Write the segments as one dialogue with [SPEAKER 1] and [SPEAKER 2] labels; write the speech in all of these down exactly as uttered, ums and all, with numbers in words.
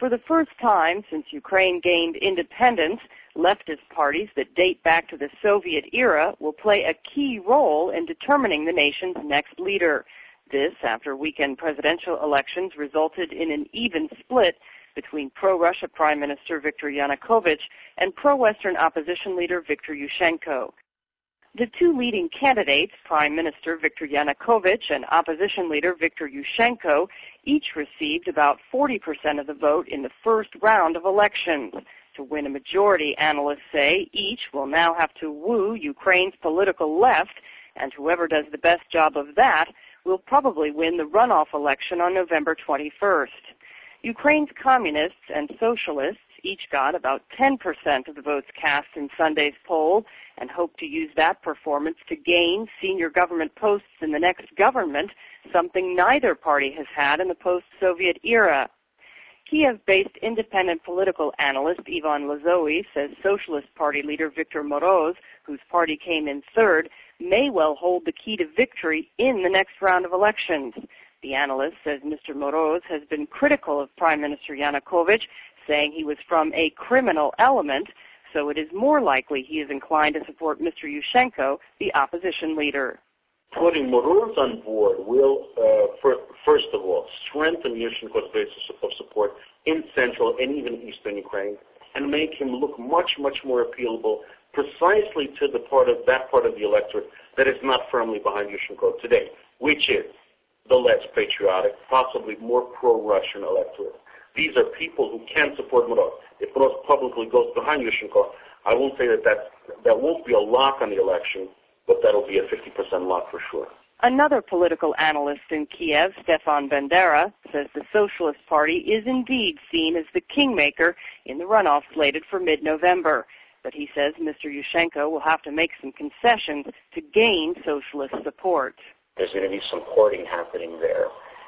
[SPEAKER 1] For the first time since Ukraine gained independence, leftist parties that date back to the Soviet era will play a key role in determining the nation's next leader. This after weekend presidential elections resulted in an even split between pro-Russia Prime Minister Viktor Yanukovych and pro-Western opposition leader Viktor Yushchenko. The two leading candidates, Prime Minister Viktor Yanukovych and opposition leader Viktor Yushchenko, each received about forty percent of the vote in the first round of elections. To win a majority, analysts say, each will now have to woo Ukraine's political left, and whoever does the best job of that will probably win the runoff election on November twenty-first. Ukraine's communists and socialists each got about ten percent of the votes cast in Sunday's poll and hope to use that performance to gain senior government posts in the next government, something neither party has had in the post-Soviet era. Kiev-based independent political analyst Ivan Lazowy says Socialist Party leader Viktor Moroz, whose party came in third, may well hold the key to victory in the next round of elections. The analyst says Mister Moroz has been critical of Prime Minister Yanukovych, saying he was from a criminal element, so it is more likely he is inclined to support Mister Yushchenko, the opposition leader.
[SPEAKER 2] Putting Moroz on board will, uh, for, first of all, strengthen Yushchenko's basis of support in central and even eastern Ukraine and make him look much, much more appealable precisely to the part of that part of the electorate that is not firmly behind Yushchenko today, which is the less patriotic, possibly more pro-Russian electorate. These are people who can support Moroz. If Moroz publicly goes behind Yushchenko, I won't say that that's, that won't be a lock on the election, but that'll be a fifty percent lock for sure.
[SPEAKER 1] Another political analyst in Kiev, Stefan Bandera, says the Socialist Party is indeed seen as the kingmaker in the runoff slated for mid-November. But he says Mister Yushchenko will have to make some concessions to gain socialist support.
[SPEAKER 3] There's going to be some courting happening there.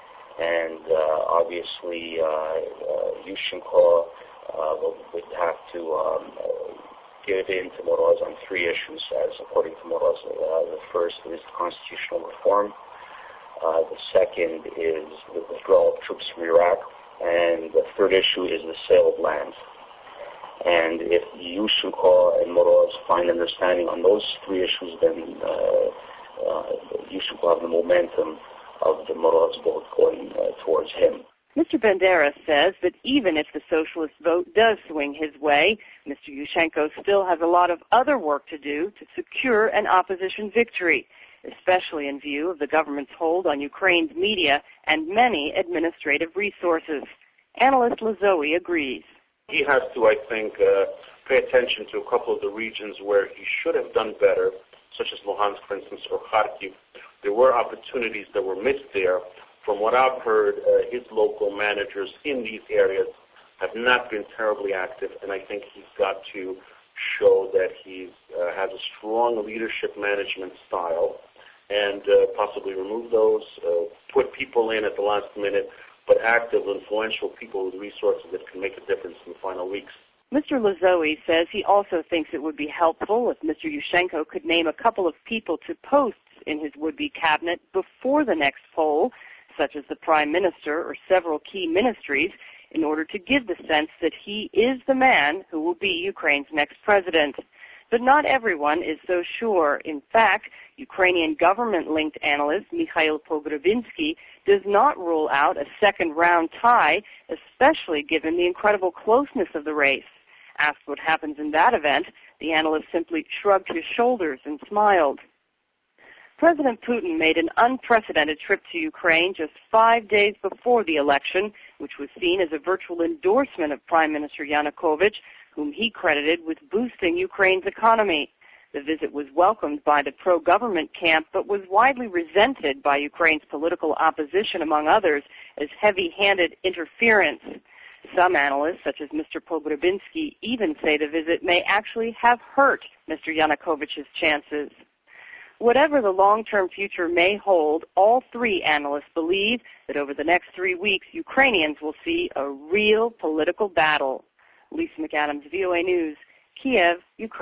[SPEAKER 3] And uh, obviously, uh, uh, Yushchenko uh, will, would have to um, uh, give in to Moroz on three issues, as according to Moroz. Uh, the first is constitutional reform. Uh, the second is the withdrawal of troops from Iraq. And the third issue is the sale of land. And if Yushchenko and Moroz find understanding on those three issues, then uh, uh, Yushchenko will have the momentum of the Moroz vote going uh, towards him.
[SPEAKER 1] Mister Bandera says that even if the socialist vote does swing his way, Mister Yushchenko still has a lot of other work to do to secure an opposition victory, especially in view of the government's hold on Ukraine's media and many administrative resources. Analyst Lazowy agrees.
[SPEAKER 2] He has to, I think, uh, pay attention to a couple of the regions where he should have done better, such as Luhansk, for instance, or Kharkiv. There were opportunities that were missed there. From what I've heard, uh, his local managers in these areas have not been terribly active, and I think he's got to show that he uh, has a strong leadership management style and uh, possibly remove those, uh, put people in at the last minute, but active, influential people with resources that can make a difference in the final weeks.
[SPEAKER 1] Mister Lazowy says he also thinks it would be helpful if Mister Yushchenko could name a couple of people to posts in his would-be cabinet before the next poll, such as the Prime Minister or several key ministries, in order to give the sense that he is the man who will be Ukraine's next president. But not everyone is so sure. In fact, Ukrainian government-linked analyst Mikhail Pogrebinsky does not rule out a second-round tie, especially given the incredible closeness of the race. Asked what happens in that event, the analyst simply shrugged his shoulders and smiled. President Putin made an unprecedented trip to Ukraine just five days before the election, which was seen as a virtual endorsement of Prime Minister Yanukovych, whom he credited with boosting Ukraine's economy. The visit was welcomed by the pro-government camp, but was widely resented by Ukraine's political opposition, among others, as heavy-handed interference. Some analysts, such as Mister Pogrebinsky, even say the visit may actually have hurt Mister Yanukovych's chances. Whatever the long-term future may hold, all three analysts believe that over the next three weeks, Ukrainians will see a real political battle. Lisa McAdams, V O A News, Kiev, Ukraine.